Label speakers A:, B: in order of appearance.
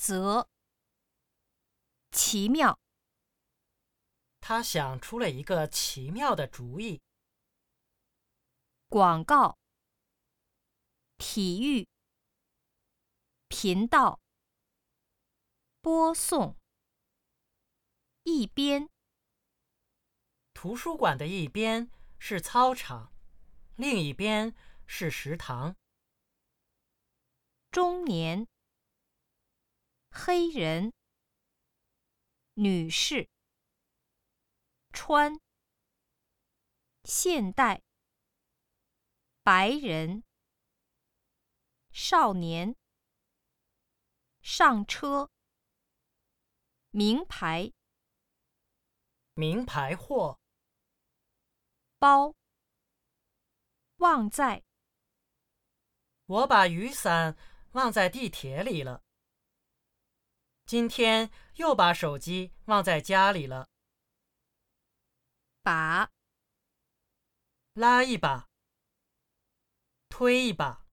A: 则，奇妙。
B: 他想出了一个奇妙的主意。
A: 广告，体育，频道，播送，一边。
B: 图书馆的一边是操场，另一边是食堂。
A: 中年，黑人，女士，穿，现代，白人，少年，上车，名牌，
B: 名牌货，
A: 包，忘在，
B: 我把雨伞忘在地铁里了。今天又把手机忘在家里了。
A: 把，
B: 拉一把，推一把。